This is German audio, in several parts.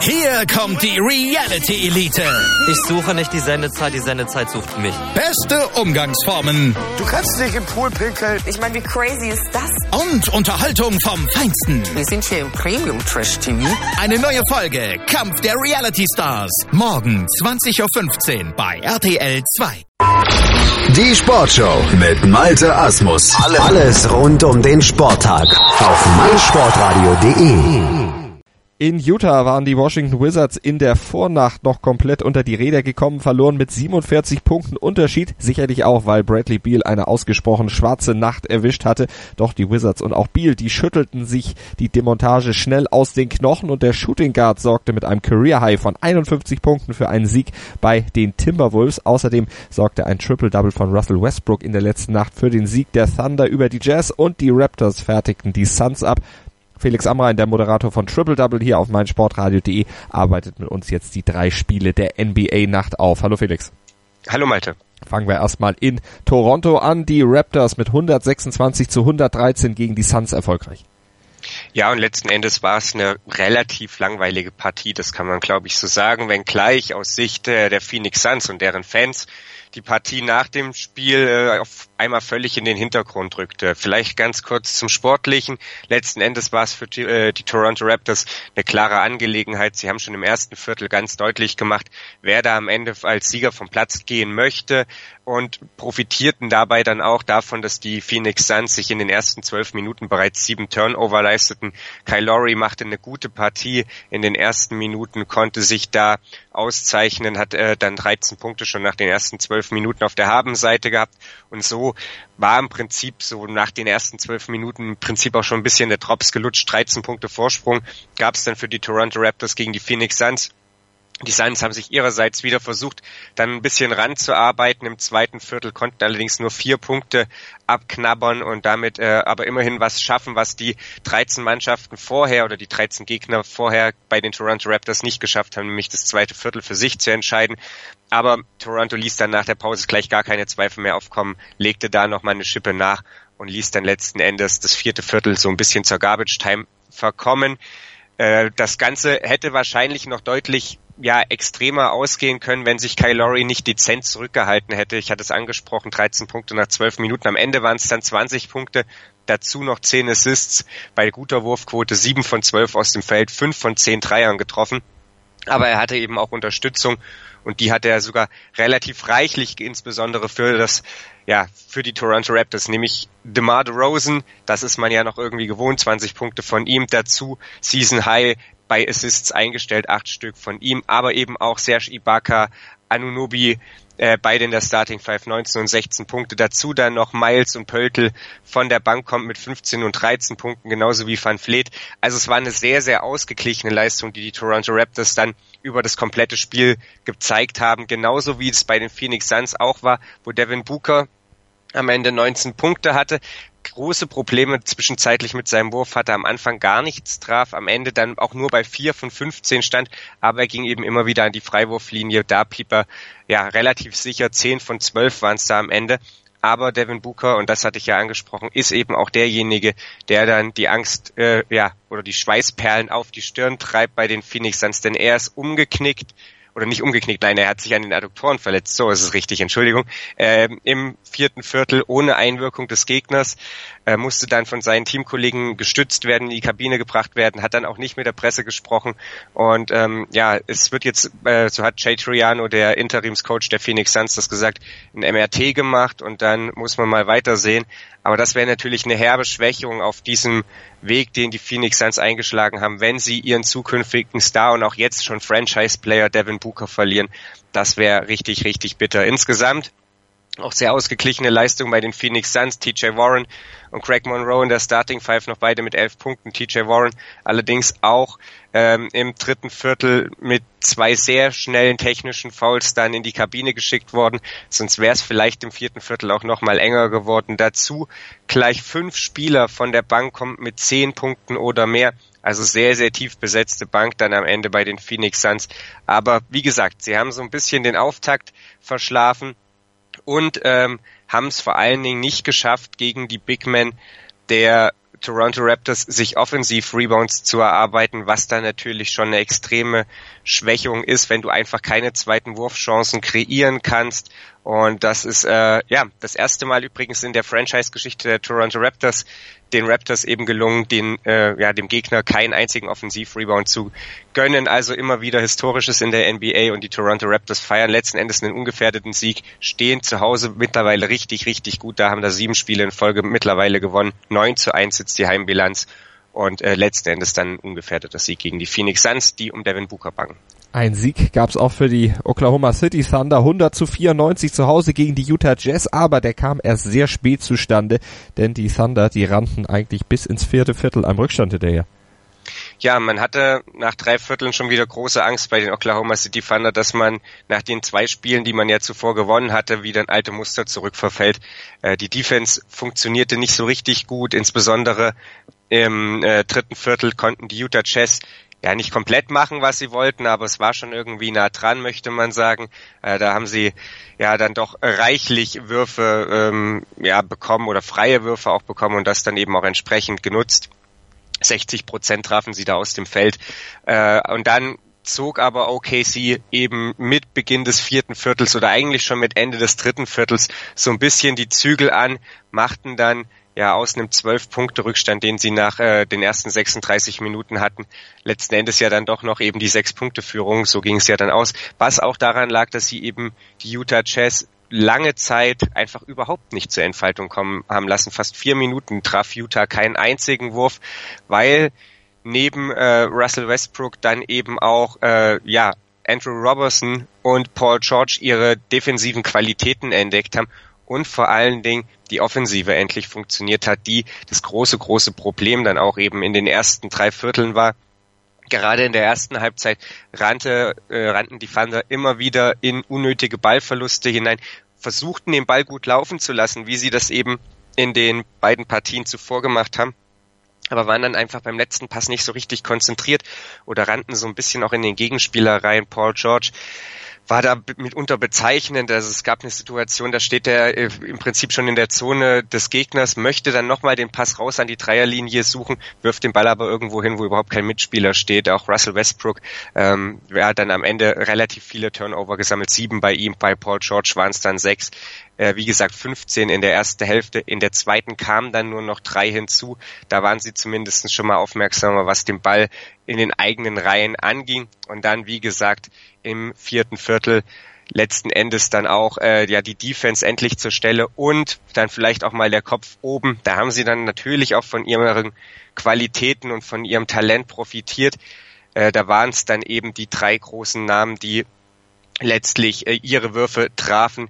Hier kommt die Reality Elite. Ich suche nicht die Sendezeit sucht mich. Beste Umgangsformen. Du kannst nicht im Pool pinkeln. Ich meine, wie crazy ist das? Und Unterhaltung vom Feinsten. Wir sind hier im Premium Trash TV. Eine neue Folge Kampf der Reality Stars. Morgen 20.15 Uhr bei RTL 2. Die Sportshow mit Malte Asmus. Alles rund um den Sporttag auf meinsportradio.de. In Utah waren die Washington Wizards in der Vornacht noch komplett unter die Räder gekommen, verloren mit 47 Punkten Unterschied. Sicherlich auch, weil Bradley Beal eine ausgesprochen schwarze Nacht erwischt hatte. Doch die Wizards und auch Beal, die schüttelten sich die Demontage schnell aus den Knochen und der Shooting Guard sorgte mit einem Career High von 51 Punkten für einen Sieg bei den Timberwolves. Außerdem sorgte ein Triple-Double von Russell Westbrook in der letzten Nacht für den Sieg der Thunder über die Jazz und die Raptors fertigten die Suns ab. Felix Amrain, der Moderator von Triple Double hier auf meinsportradio.de, arbeitet mit uns jetzt die 3 Spiele der NBA-Nacht auf. Hallo Felix. Hallo Malte. Fangen wir erstmal in Toronto an. Die Raptors mit 126-113 gegen die Suns erfolgreich. Ja, und letzten Endes war es eine relativ langweilige Partie, das kann man glaube ich so sagen, wenngleich aus Sicht der Phoenix Suns und deren Fans die Partie nach dem Spiel auf einmal völlig in den Hintergrund rückte. Vielleicht ganz kurz zum Sportlichen. Letzten Endes war es für die Toronto Raptors eine klare Angelegenheit. Sie haben schon im ersten Viertel ganz deutlich gemacht, wer da am Ende als Sieger vom Platz gehen möchte und profitierten dabei dann auch davon, dass die Phoenix Suns sich in den ersten 12 Minuten bereits 7 Turnover leisteten. Kyle Lowry machte eine gute Partie in den ersten Minuten, konnte sich da auszeichnen, hat dann 13 Punkte schon nach den ersten 12 Minuten auf der Habenseite gehabt und so war im Prinzip so nach den ersten 12 Minuten im Prinzip auch schon ein bisschen der Drops gelutscht. 13 Punkte Vorsprung gab es dann für die Toronto Raptors gegen die Phoenix Suns. Die Suns haben sich ihrerseits wieder versucht, dann ein bisschen ranzuarbeiten. Im zweiten Viertel konnten allerdings nur 4 Punkte abknabbern und damit aber immerhin was schaffen, was die 13 Mannschaften vorher oder die 13 Gegner vorher bei den Toronto Raptors nicht geschafft haben, nämlich das zweite Viertel für sich zu entscheiden. Aber Toronto ließ dann nach der Pause gleich gar keine Zweifel mehr aufkommen, legte da nochmal eine Schippe nach und ließ dann letzten Endes das vierte Viertel so ein bisschen zur Garbage Time verkommen. Das Ganze hätte wahrscheinlich noch deutlich extremer ausgehen können, wenn sich Kyle Lowry nicht dezent zurückgehalten hätte. Ich hatte es angesprochen, 13 Punkte nach 12 Minuten. Am Ende waren es dann 20 Punkte, dazu noch 10 Assists, bei guter Wurfquote 7 von 12 aus dem Feld, 5 von 10 Dreiern getroffen. Aber er hatte eben auch Unterstützung und die hatte er sogar relativ reichlich, insbesondere für die Toronto Raptors, nämlich DeMar DeRozan, das ist man ja noch irgendwie gewohnt, 20 Punkte von ihm, dazu Season High bei Assists eingestellt, 8 Stück von ihm, aber eben auch Serge Ibaka, Anunoby, beide in der Starting Five, 19 und 16 Punkte. Dazu dann noch Miles und Pöltl von der Bank kommt mit 15 und 13 Punkten, genauso wie Van Vleet. Also es war eine sehr, sehr ausgeglichene Leistung, die Toronto Raptors dann über das komplette Spiel gezeigt haben. Genauso wie es bei den Phoenix Suns auch war, wo Devin Booker am Ende 19 Punkte hatte. Große Probleme zwischenzeitlich mit seinem Wurf, hatte am Anfang gar nichts traf, am Ende dann auch nur bei 4 von 15 stand, aber er ging eben immer wieder an die Freiwurflinie, da blieb er relativ sicher, 10 von 12 waren es da am Ende, aber Devin Booker, und das hatte ich ja angesprochen, ist eben auch derjenige, der dann die Angst, oder die Schweißperlen auf die Stirn treibt bei den Phoenix Suns, denn er ist umgeknickt, oder nicht umgeknickt, nein, er hat sich an den Adduktoren verletzt, so ist es richtig, Entschuldigung, im vierten Viertel ohne Einwirkung des Gegners, musste dann von seinen Teamkollegen gestützt werden, in die Kabine gebracht werden, hat dann auch nicht mit der Presse gesprochen und es wird jetzt, so hat Jay Triano, der Interimscoach der Phoenix Suns, das gesagt, ein MRT gemacht und dann muss man mal weitersehen, aber das wäre natürlich eine herbe Schwächung auf diesem Weg, den die Phoenix Suns eingeschlagen haben, wenn sie ihren zukünftigen Star und auch jetzt schon Franchise-Player Devin Booker verlieren. Das wäre richtig, richtig bitter. Insgesamt auch sehr ausgeglichene Leistung bei den Phoenix Suns. TJ Warren und Greg Monroe in der Starting Five noch beide mit 11 Punkten. TJ Warren allerdings auch im dritten Viertel mit 2 sehr schnellen technischen Fouls dann in die Kabine geschickt worden. Sonst wäre es vielleicht im vierten Viertel auch noch mal enger geworden. Dazu gleich 5 Spieler von der Bank kommt mit 10 Punkten oder mehr. Also sehr, sehr tief besetzte Bank dann am Ende bei den Phoenix Suns. Aber wie gesagt, sie haben so ein bisschen den Auftakt verschlafen und haben es vor allen Dingen nicht geschafft, gegen die Big Men der Toronto Raptors sich offensiv Rebounds zu erarbeiten, was dann natürlich schon eine extreme Schwächung ist, wenn du einfach keine zweiten Wurfchancen kreieren kannst. Und das ist das erste Mal übrigens in der Franchise-Geschichte der Toronto Raptors, den Raptors eben gelungen, dem Gegner keinen einzigen Offensiv-Rebound zu gönnen. Also immer wieder Historisches in der NBA, und die Toronto Raptors feiern letzten Endes einen ungefährdeten Sieg, stehen zu Hause mittlerweile richtig, richtig gut. Da haben da 7 Spiele in Folge mittlerweile gewonnen. 9-1 jetzt die Heimbilanz, und letzten Endes dann ein ungefährdeter Sieg gegen die Phoenix Suns, die um Devin Booker bangen. Ein Sieg gab's auch für die Oklahoma City Thunder, 100-94 zu Hause gegen die Utah Jazz, aber der kam erst sehr spät zustande, denn die Thunder, die rannten eigentlich bis ins 4. Viertel am Rückstand hinterher. Ja, man hatte nach 3 Vierteln schon wieder große Angst bei den Oklahoma City Thunder, dass man nach den 2 Spielen, die man ja zuvor gewonnen hatte, wieder in alte Muster zurückverfällt. Die Defense funktionierte nicht so richtig gut, insbesondere im 3. Viertel konnten die Utah Jazz ja nicht komplett machen, was sie wollten, aber es war schon irgendwie nah dran, möchte man sagen. Da haben sie ja dann doch reichlich Würfe bekommen oder freie Würfe auch bekommen und das dann eben auch entsprechend genutzt. 60% trafen sie da aus dem Feld. Und dann zog aber OKC eben mit Beginn des 4. Viertels oder eigentlich schon mit Ende des 3. Viertels so ein bisschen die Zügel an, machten dann ja aus einem 12-Punkte-Rückstand, den sie nach den ersten 36 Minuten hatten, letzten Endes ja dann doch noch eben die 6-Punkte-Führung, so ging es ja dann aus, was auch daran lag, dass sie eben die Utah Jazz lange Zeit einfach überhaupt nicht zur Entfaltung kommen haben lassen. Fast 4 Minuten traf Utah keinen einzigen Wurf, weil neben Russell Westbrook dann eben auch Andrew Robertson und Paul George ihre defensiven Qualitäten entdeckt haben und vor allen Dingen die Offensive endlich funktioniert hat, die das große Problem dann auch eben in den ersten 3 Vierteln war. Gerade in der ersten Halbzeit rannten die Thunder immer wieder in unnötige Ballverluste hinein, versuchten den Ball gut laufen zu lassen, wie sie das eben in den beiden Partien zuvor gemacht haben, aber waren dann einfach beim letzten Pass nicht so richtig konzentriert oder rannten so ein bisschen auch in den Gegenspieler rein. Paul George war da mitunter bezeichnend. Also es gab eine Situation, da steht er im Prinzip schon in der Zone des Gegners, möchte dann nochmal den Pass raus an die Dreierlinie suchen, wirft den Ball aber irgendwo hin, wo überhaupt kein Mitspieler steht. Auch Russell Westbrook hat dann am Ende relativ viele Turnover gesammelt, 7 bei ihm, bei Paul George waren es dann 6. Wie gesagt, 15 in der ersten Hälfte. In der zweiten kamen dann nur noch 3 hinzu. Da waren sie zumindest schon mal aufmerksamer, was den Ball in den eigenen Reihen anging. Und dann, wie gesagt, im 4. Viertel letzten Endes dann auch die Defense endlich zur Stelle und dann vielleicht auch mal der Kopf oben. Da haben sie dann natürlich auch von ihren Qualitäten und von ihrem Talent profitiert. Da waren es dann eben die 3 großen Namen, die letztlich ihre Würfe trafen.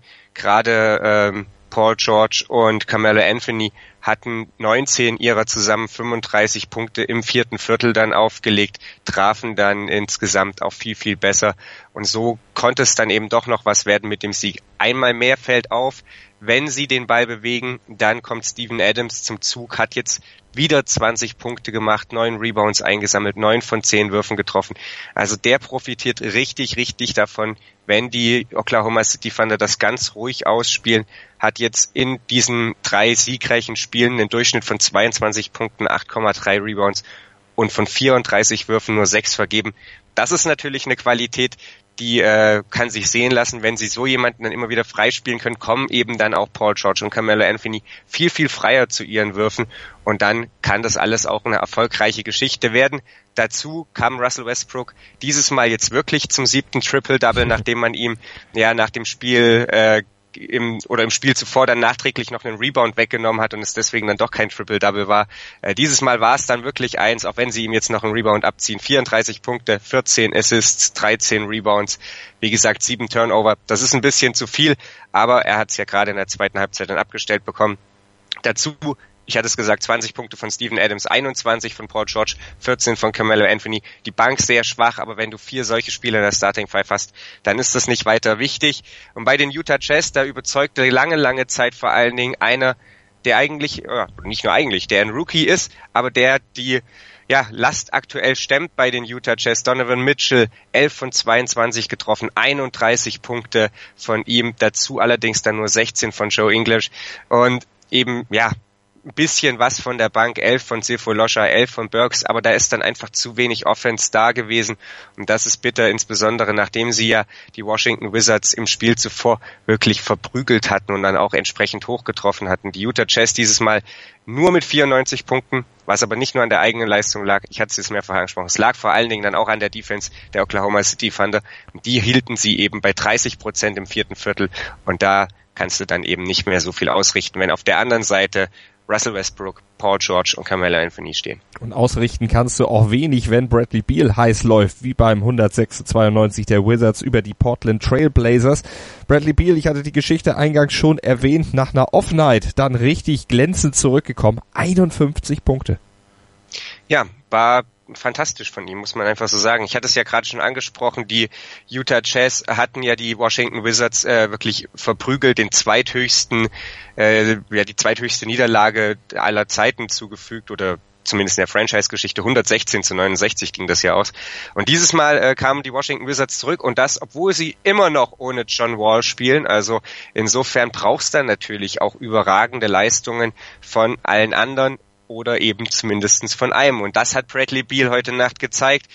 Gerade Paul George und Carmelo Anthony hatten 19 ihrer zusammen 35 Punkte im 4. Viertel dann aufgelegt, trafen dann insgesamt auch viel, viel besser. Und so konnte es dann eben doch noch was werden mit dem Sieg. Einmal mehr fällt auf, wenn sie den Ball bewegen, dann kommt Steven Adams zum Zug, hat jetzt wieder 20 Punkte gemacht, 9 Rebounds eingesammelt, 9 von 10 Würfen getroffen. Also der profitiert richtig, richtig davon, wenn die Oklahoma City Thunder das ganz ruhig ausspielen, hat jetzt in diesen 3 siegreichen Spielen einen Durchschnitt von 22 Punkten, 8,3 Rebounds und von 34 Würfen nur 6 vergeben. Das ist natürlich eine Qualität, die kann sich sehen lassen. Wenn sie so jemanden dann immer wieder freispielen können, kommen eben dann auch Paul George und Carmelo Anthony viel, viel freier zu ihren Würfen und dann kann das alles auch eine erfolgreiche Geschichte werden. Dazu kam Russell Westbrook dieses Mal jetzt wirklich zum 7. Triple-Double, nachdem man ihm nach dem Spiel im Spiel zuvor dann nachträglich noch einen Rebound weggenommen hat und es deswegen dann doch kein Triple-Double war. Dieses Mal war es dann wirklich eins, auch wenn sie ihm jetzt noch einen Rebound abziehen. 34 Punkte, 14 Assists, 13 Rebounds, wie gesagt 7 Turnover. Das ist ein bisschen zu viel, aber er hat es ja gerade in der zweiten Halbzeit dann abgestellt bekommen. Dazu, ich hatte es gesagt, 20 Punkte von Steven Adams, 21 von Paul George, 14 von Carmelo Anthony. Die Bank sehr schwach, aber wenn du 4 solche Spieler in der Starting Five hast, dann ist das nicht weiter wichtig. Und bei den Utah Jazz, da überzeugte lange Zeit vor allen Dingen einer, der eigentlich, nicht nur eigentlich, der ein Rookie ist, aber der die Last aktuell stemmt bei den Utah Jazz. Donovan Mitchell, 11 von 22 getroffen, 31 Punkte von ihm, dazu allerdings dann nur 16 von Joe Ingles. Und eben, ein bisschen was von der Bank, 11 von Sefolosha, 11 von Burks, aber da ist dann einfach zu wenig Offense da gewesen und das ist bitter, insbesondere nachdem sie ja die Washington Wizards im Spiel zuvor wirklich verprügelt hatten und dann auch entsprechend hochgetroffen hatten. Die Utah Jazz dieses Mal nur mit 94 Punkten, was aber nicht nur an der eigenen Leistung lag, ich hatte es jetzt mehrfach angesprochen, es lag vor allen Dingen dann auch an der Defense der Oklahoma City Thunder und die hielten sie eben bei 30% im vierten Viertel und da kannst du dann eben nicht mehr so viel ausrichten, wenn auf der anderen Seite Russell Westbrook, Paul George und Carmelo Anthony stehen. Und ausrichten kannst du auch wenig, wenn Bradley Beal heiß läuft, wie beim 106-92 der Wizards über die Portland Trail Blazers. Bradley Beal, ich hatte die Geschichte eingangs schon erwähnt, nach einer Off-Night dann richtig glänzend zurückgekommen. 51 Punkte. Ja, war fantastisch von ihm, muss man einfach so sagen. Ich hatte es ja gerade schon angesprochen, die Utah Jazz hatten ja die Washington Wizards wirklich verprügelt, die zweithöchste Niederlage aller Zeiten zugefügt oder zumindest in der Franchise-Geschichte, 116-69 ging das ja aus. Und dieses Mal kamen die Washington Wizards zurück und das, obwohl sie immer noch ohne John Wall spielen. Also insofern brauchst du natürlich auch überragende Leistungen von allen anderen oder eben zumindestens von einem. Und das hat Bradley Beal heute Nacht gezeigt.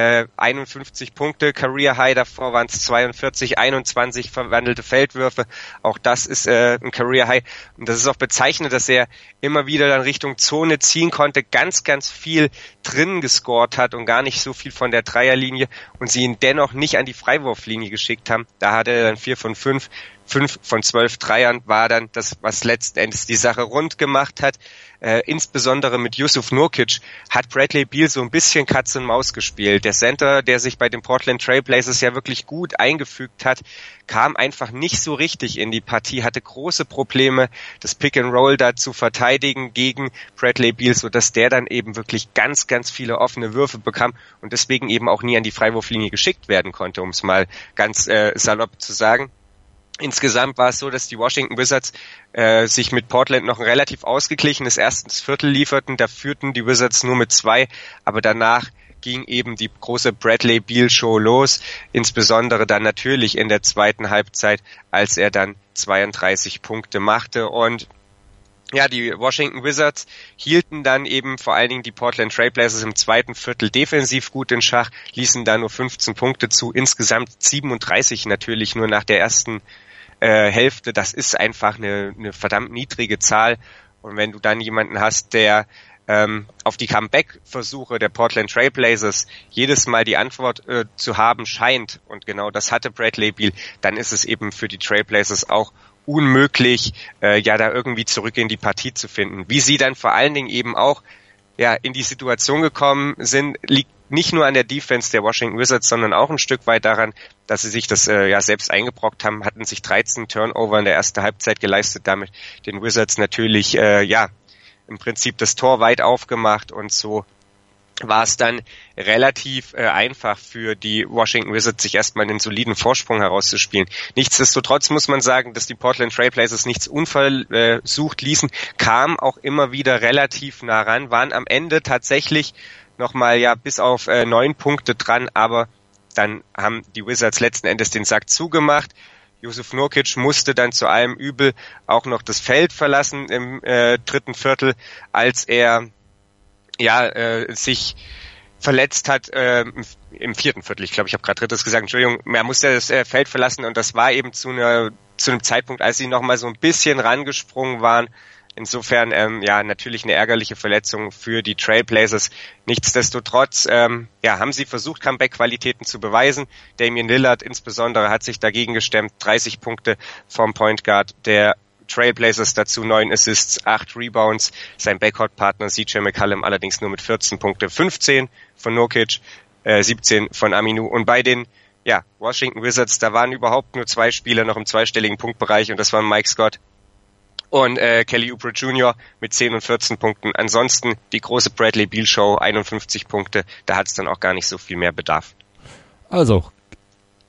51 Punkte, Career High, davor waren es 42, 21 verwandelte Feldwürfe. Auch das ist ein Career High. Und das ist auch bezeichnend, dass er immer wieder dann Richtung Zone ziehen konnte, ganz, ganz viel drin gescored hat und gar nicht so viel von der Dreierlinie und sie ihn dennoch nicht an die Freiwurflinie geschickt haben. Da hatte er dann 4 von 5. 5 von 12 Dreiern war dann das, was letzten Endes die Sache rund gemacht hat. Insbesondere mit Jusuf Nurkic hat Bradley Beal so ein bisschen Katz und Maus gespielt. Der Center, der sich bei den Portland Trail Blazers ja wirklich gut eingefügt hat, kam einfach nicht so richtig in die Partie, hatte große Probleme, das Pick and Roll da zu verteidigen gegen Bradley Beal, sodass der dann eben wirklich ganz, ganz viele offene Würfe bekam und deswegen eben auch nie an die Freiwurflinie geschickt werden konnte, um es mal ganz salopp zu sagen. Insgesamt war es so, dass die Washington Wizards sich mit Portland noch ein relativ ausgeglichenes erstes Viertel lieferten. Da führten die Wizards nur mit 2, aber danach ging eben die große Bradley Beal Show los, insbesondere dann natürlich in der zweiten Halbzeit, als er dann 32 Punkte machte und ja, die Washington Wizards hielten dann eben vor allen Dingen die Portland Trail Blazers im zweiten Viertel defensiv gut in Schach, ließen da nur 15 Punkte zu, insgesamt 37 natürlich nur nach der ersten Hälfte. Das ist einfach eine verdammt niedrige Zahl und wenn du dann jemanden hast, der auf die Comeback-Versuche der Portland Trail Blazers jedes Mal die Antwort zu haben scheint und genau das hatte Bradley Beal, dann ist es eben für die Trail Blazers auch unmöglich, da irgendwie zurück in die Partie zu finden. Wie sie dann vor allen Dingen eben auch in die Situation gekommen sind, liegt nicht nur an der Defense der Washington Wizards, sondern auch ein Stück weit daran, dass sie sich das selbst eingebrockt haben, hatten sich 13 Turnover in der ersten Halbzeit geleistet, damit den Wizards natürlich im Prinzip das Tor weit aufgemacht und so war es dann relativ einfach für die Washington Wizards, sich erstmal einen soliden Vorsprung herauszuspielen. Nichtsdestotrotz muss man sagen, dass die Portland Trail Blazers nichts unversucht ließen, kamen auch immer wieder relativ nah ran, waren am Ende tatsächlich nochmal bis auf 9 Punkte dran, aber dann haben die Wizards letzten Endes den Sack zugemacht. Jusuf Nurkic musste dann zu allem Übel auch noch das Feld verlassen im dritten Viertel, als er sich verletzt hat im vierten Viertel. Ich glaube, ich habe gerade drittes gesagt. Entschuldigung, er musste das Feld verlassen und das war eben zu einem Zeitpunkt, als sie noch mal so ein bisschen rangesprungen waren. Insofern natürlich eine ärgerliche Verletzung für die Trailblazers. Nichtsdestotrotz haben sie versucht, Comeback-Qualitäten zu beweisen. Damian Lillard insbesondere hat sich dagegen gestemmt. 30 Punkte vom Point Guard der Trailblazers, dazu 9 Assists, 8 Rebounds. Sein Backcourt-Partner CJ McCollum allerdings nur mit 14 Punkte, 15 von Nurkic, 17 von Aminu. Und bei den Washington Wizards, da waren überhaupt nur 2 Spieler noch im zweistelligen Punktbereich und das waren Mike Scott und Kelly Oubre Jr. mit 10 und 14 Punkten. Ansonsten die große Bradley Beal Show, 51 Punkte. Da hat es dann auch gar nicht so viel mehr Bedarf. Also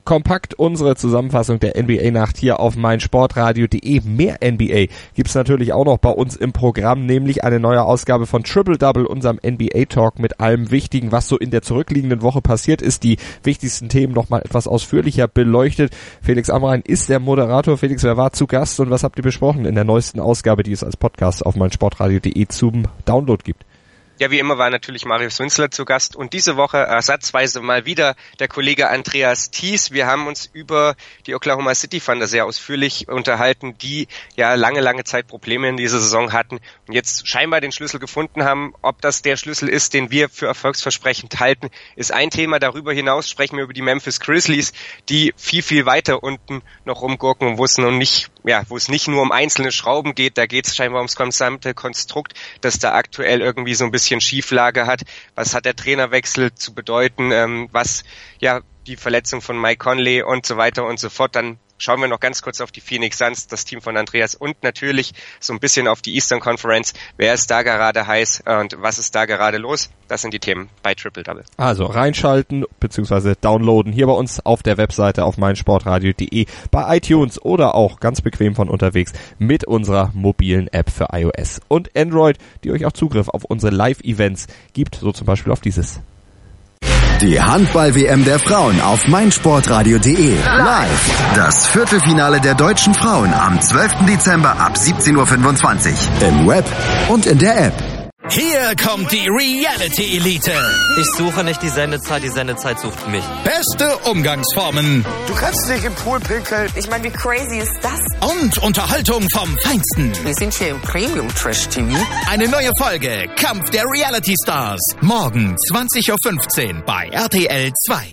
Kompakt unsere Zusammenfassung der NBA-Nacht hier auf meinsportradio.de. Mehr NBA gibt's natürlich auch noch bei uns im Programm, nämlich eine neue Ausgabe von Triple Double, unserem NBA-Talk mit allem Wichtigen, was so in der zurückliegenden Woche passiert ist. Die wichtigsten Themen nochmal etwas ausführlicher beleuchtet. Felix Amrain ist der Moderator. Felix, wer war zu Gast und was habt ihr besprochen in der neuesten Ausgabe, die es als Podcast auf meinsportradio.de zum Download gibt? Ja, wie immer war natürlich Marius Winzler zu Gast und diese Woche ersatzweise mal wieder der Kollege Andreas Thies. Wir haben uns über die Oklahoma City Thunder sehr ausführlich unterhalten, die ja lange Zeit Probleme in dieser Saison hatten und jetzt scheinbar den Schlüssel gefunden haben. Ob das der Schlüssel ist, den wir für erfolgsversprechend halten, ist ein Thema. Darüber hinaus sprechen wir über die Memphis Grizzlies, die viel weiter unten noch rumgurken, wo es nicht nur um einzelne Schrauben geht, da geht es scheinbar ums gesamte Konstrukt, das da aktuell irgendwie so ein bisschen Schieflage hat. Was hat der Trainerwechsel zu bedeuten? Was die Verletzung von Mike Conley und so weiter und so fort. Dann schauen wir noch ganz kurz auf die Phoenix Suns, das Team von Andreas und natürlich so ein bisschen auf die Eastern Conference. Wer ist da gerade heiß und was ist da gerade los? Das sind die Themen bei Triple Double. Also reinschalten bzw. downloaden hier bei uns auf der Webseite auf meinsportradio.de, bei iTunes oder auch ganz bequem von unterwegs mit unserer mobilen App für iOS und Android, die euch auch Zugriff auf unsere Live-Events gibt, so zum Beispiel auf dieses. Die Handball-WM der Frauen auf meinsportradio.de. Live. Das Viertelfinale der deutschen Frauen am 12. Dezember ab 17.25 Uhr. Im Web und in der App. Hier kommt die Reality-Elite. Ich suche nicht die Sendezeit sucht mich. Beste Umgangsformen Du kannst nicht im Pool pinkeln. Ich meine, wie crazy ist das? und Unterhaltung vom Feinsten. Wir sind hier im Premium-Trash-TV. Eine neue Folge Kampf der Reality Stars. Morgen 20.15 Uhr bei RTL 2.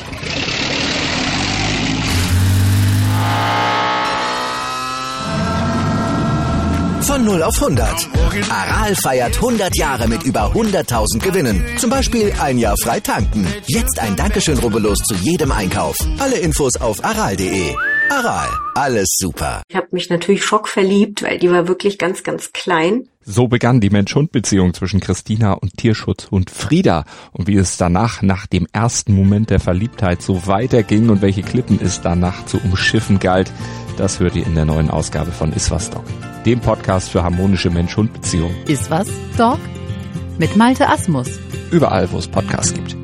Von 0 auf 100. Aral feiert 100 Jahre mit über 100.000 Gewinnen. Zum Beispiel ein Jahr frei tanken. Jetzt ein Dankeschön, rubbellos zu jedem Einkauf. Alle Infos auf aral.de. Aral, alles super. Ich habe mich natürlich schockverliebt, weil die war wirklich ganz klein. So begann die Mensch-Hund-Beziehung zwischen Christina und Tierschutzhund Frieda. Und wie es danach, nach dem ersten Moment der Verliebtheit, so weiterging und welche Klippen es danach zu umschiffen galt, das hört ihr in der neuen Ausgabe von Iswas Dog, dem Podcast für harmonische Mensch-Hund-Beziehungen. Iswas Dog? Mit Malte Asmus. Überall, wo es Podcasts gibt.